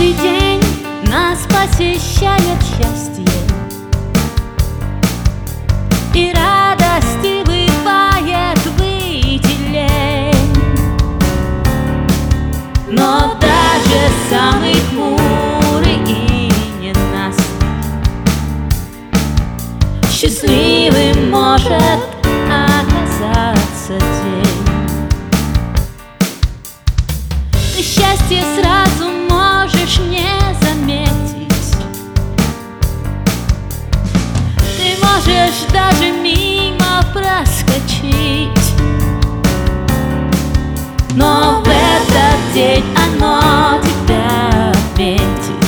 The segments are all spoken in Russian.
Каждый день нас посещает счастье, и радости бывает выделень. Но даже самый хмурый и ненастный счастливым может оказаться день. Ты счастье сразу можешь не заметить, ты можешь даже мимо проскочить, но в этот день оно тебя отметит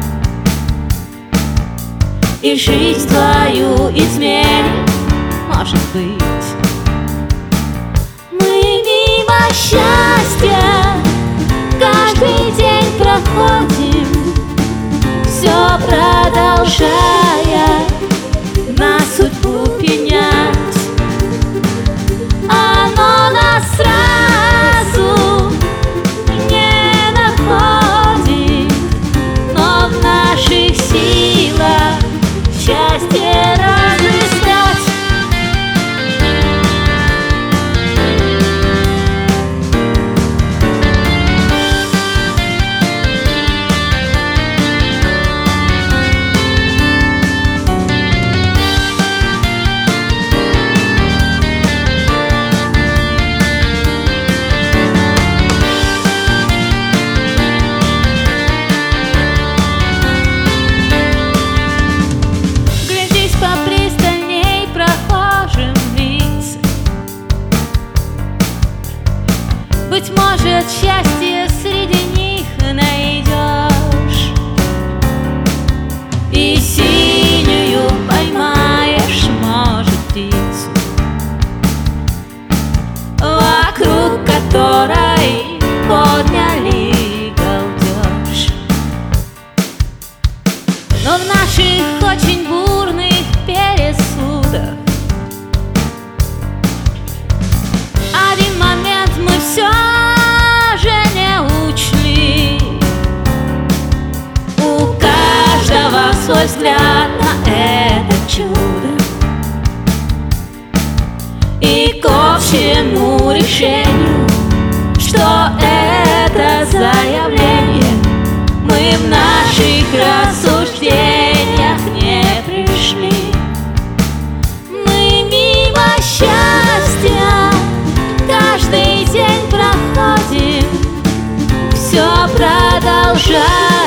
и жизнь твою изменит, может быть. Мы мимо счастья каждый день проходим, все продолжая на судьбу пенять. Оно нас сразу не находит, но в наших силах счастье разыскать. Попристальней прохожим лица, быть может, счастье среди них найдешь, и синюю поймаешь, может, птицу, вокруг которой подняли галдеж. Но в наших очень бурных пересудах один момент мы все же не учли. У каждого свой взгляд на это чудо, и к общему решению, что это заявление, мы в наших рассуждениях не пришли. Мы мимо счастья каждый день проходим, все продолжая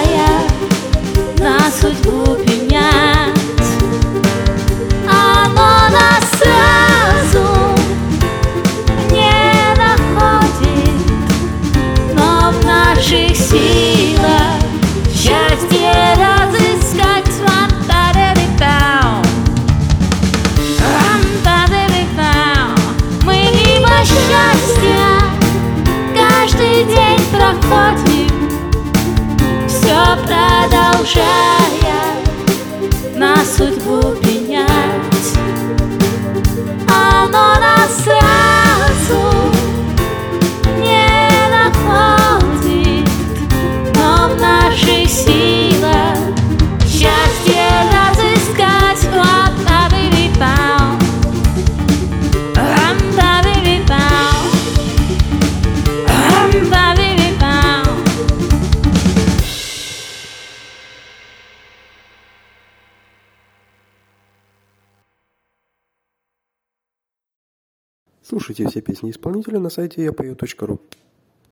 на судьбу пенять. Оно нас сразу не находит, но в наших силах счастье разыскать. Мы мимо счастья каждый день проходим, все продолжая на судьбу пенять. Оно нас сразу не находит, но в наших силах счастье разыскать. Слушайте все песни исполнителя на сайте yapою.ru.